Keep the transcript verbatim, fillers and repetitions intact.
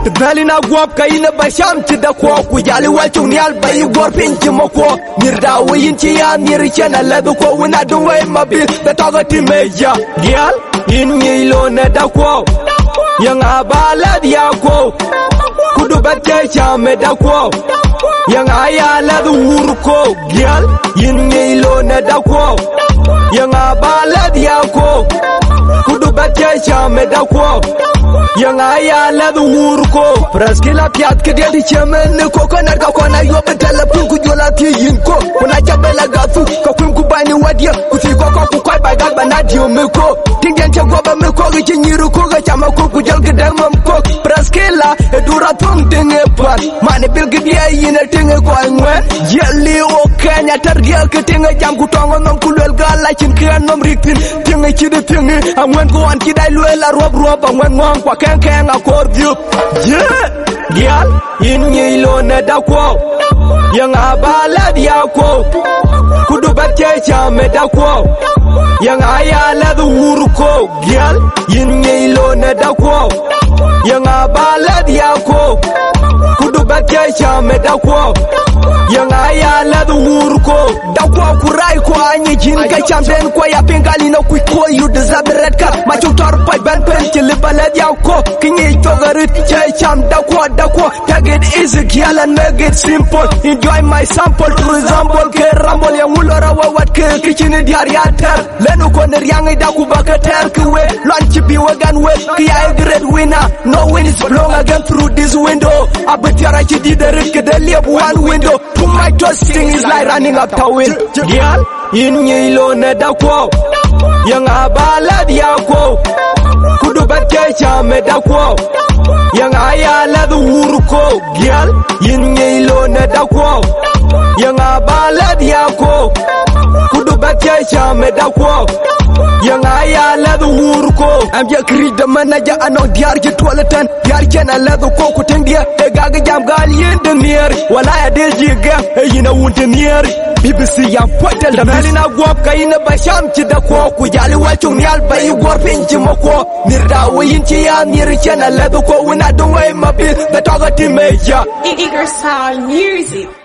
Dalina guap kaina basham ci da ko ku jali walcin ni albayi gorfin ki mako mirda wayin ci ya mirce na ladu ko wuna dun wai mabil da toga ti meja gyal in yi lo na da ko yang abala dia ko kudu bakke cha me da ko yang ayala du wur ko gyal in yi lo na da ko yang abala dia ko kudu bakke cha me da ko yang ayala du wur ko praskila piat ke dia di chemen ko ko na ko na yo betela pun ku jola ti yin ko kuna jabela gafu ko kun ku bani wadia ku ti ko ko ku kai ba ga bana dio me ko tingen che go ba me ko gi nyiru ko ga chama ko ku jal ke dang mam ko praskila e dura tum tinge pan mane bil ge dia yin tinge ko ngwen yeli o kenya targel ke tinge jam ku tongo nom ku lel ga la chin ke nom rikin tinge chi de tinge amwen ko an ki dai luela rob rob amwen ngong kwa ken ken akor diup yeah gyal in yi lo na da ko yang abala dia ko kudu bakke cha me da ko yang ayala du wur ko gyal in yi lo na da ko yang abala dia ko kudu bakke cha me da ko yang ayala du wur ko da ko kurai ko anyi jin ka chamben ko ya pingali no ku ko you deserve the red card ma chutor pa ban pen ti le balad ya ko kinyi togarit che cham da ko da ko take it easy gyal and make it simple enjoy my sample to resemble ke ramble ya mulora wa wat ke kichini diar ya ter lenu ko ne yang da ku ba ka ter ku we launch bi wagan we ki ya great winner no wind is blowing again through this window abetiara chi di the risk the live one window to my trusting is like running up the wind gyal in yi lo na da ko yang abala dia ko kudu bakke cha me da ko yang ayala du wur ko gyal in yi lo na da ko yang abala dia ko kudu bakke cha me da ko yang ayala du wur ko am je kri da manaja ano diar je tolatan diar ke na ladu ko ku tendia e gaga jam gal yin de nier wala ya de ji ga e yina wunde nier B B C ya fotel da dalina guap kaina basham ci da ko ku jali walcin ni albayi gorfin ci mako mirda wayin ci ya mirce na ladu ko wuna dun wai mabil da toga ti meja Eager Sound Music.